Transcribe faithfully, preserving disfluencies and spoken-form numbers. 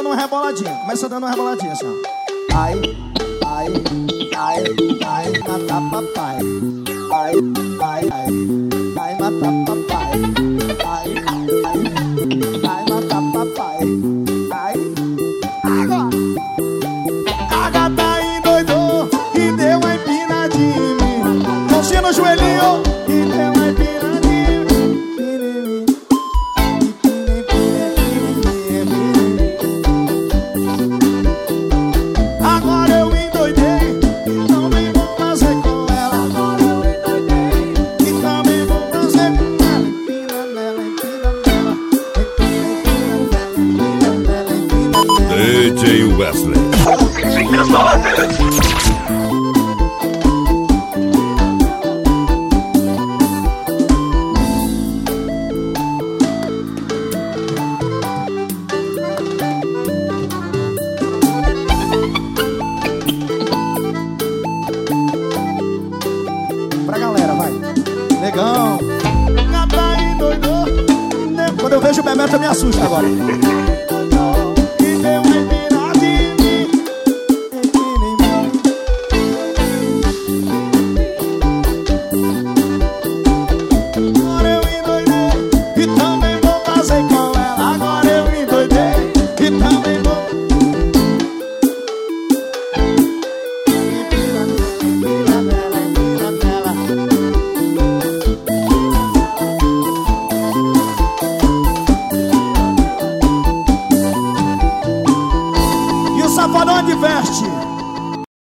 dando uma reboladinha. Começa dando uma reboladinha assim, ó. Ai, ai, ai, ai, mata papai. Ai, ai, ai, ai, mata papai. Ai, ai, ai, mata papai. Ai, agora. A gata endoidou e deu uma empinadinha em mim. Mãozinha no joelhinho e deu uma empinadinha. Agora eu endoidei e também vou fazer com ela. Agora eu endoidei e também vou fazer com ela. Empina nela, empina nela, empina, empina nela, empina nela. D J Wesley. Pra galera, vai. Negão. Gata endoidou. Quando eu vejo o Bebeto eu me assusto agora. E deu uma empinada em mim. Empina em mim. Agora eu endoidei e também vou fazer com ela. Agora eu endoidei e também vou. Empina nela, empina nela. E o Safadão adverte.